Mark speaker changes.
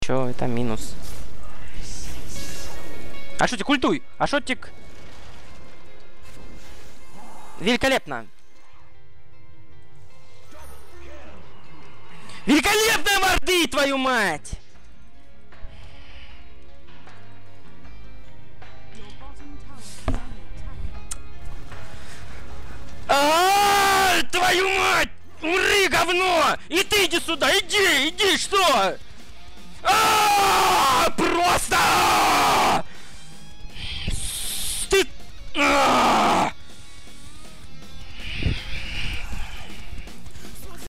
Speaker 1: Чё, это минус. Ашотик, ультуй! Ашотик! Великолепно! Великолепная морды, твою мать! Твою мать! Умри, говно! И ты иди сюда! Иди! Иди, что?